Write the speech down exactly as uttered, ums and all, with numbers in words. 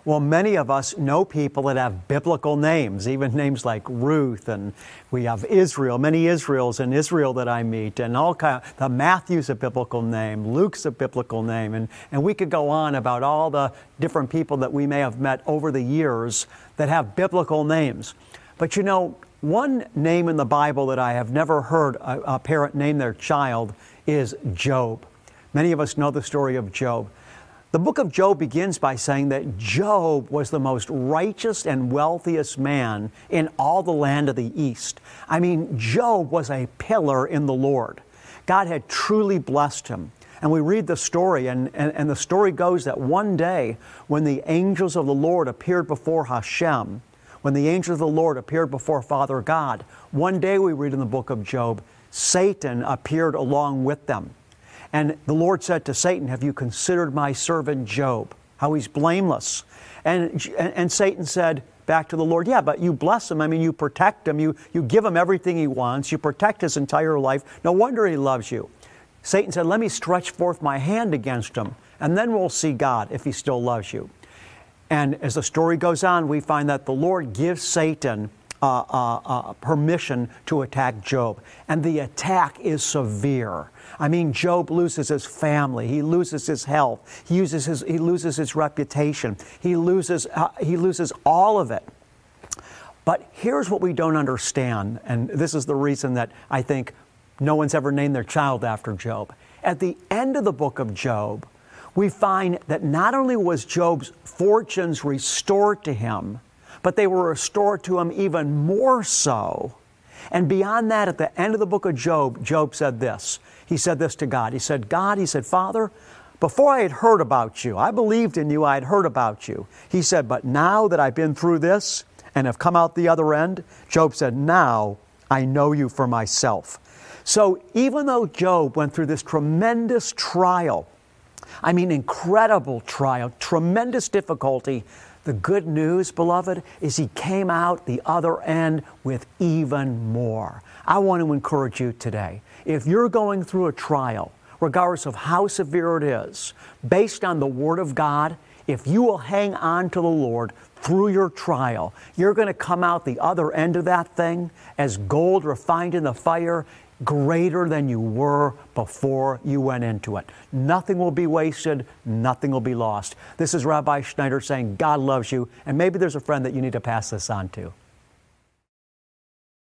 Well, many of us know people that have biblical names, even names like Ruth, and we have Israel, many Israels in Israel that I meet, and all kind of, the Matthew's a biblical name, Luke's a biblical name, and, and we could go on about all the different people that we may have met over the years that have biblical names. But you know, one name in the Bible that I have never heard a, a parent name their child is Job. Many of us know the story of Job. The book of Job begins by saying that Job was the most righteous and wealthiest man in all the land of the East. I mean, Job was a pillar in the Lord. God had truly blessed him. And we read the story, and, and, and the story goes that one day when the angels of the Lord appeared before Hashem, when the angels of the Lord appeared before Father God, one day we read in the book of Job, Satan appeared along with them. And the Lord said to Satan, have you considered my servant Job, how he's blameless? And, and Satan said back to the Lord, yeah, but you bless him. I mean, you protect him. You, you give him everything he wants. You protect his entire life. No wonder he loves you. Satan said, let me stretch forth my hand against him, and then we'll see God if he still loves you. And as the story goes on, we find that the Lord gives Satan uh, uh, uh, permission to attack Job. And the attack is severe. I mean, Job loses his family. He loses his health. He, uses his, he loses his reputation. He loses, uh, he loses all of it. But here's what we don't understand, and this is the reason that I think no one's ever named their child after Job. At the end of the book of Job, we find that not only was Job's fortunes restored to him, but they were restored to him even more so. And beyond that, at the end of the book of Job, Job said this. He said this to God. He said, God, he said, Father, before I had heard about you, I believed in you, I had heard about you. He said, but now that I've been through this and have come out the other end, Job said, now I know you for myself. So even though Job went through this tremendous trial, I mean, incredible trial, tremendous difficulty, the good news, beloved, is he came out the other end with even more. I want to encourage you today. If you're going through a trial, regardless of how severe it is, based on the Word of God, if you will hang on to the Lord through your trial, you're going to come out the other end of that thing as gold refined in the fire, greater than you were before you went into it. Nothing will be wasted. Nothing will be lost. This is Rabbi Schneider saying God loves you, and maybe there's a friend that you need to pass this on to.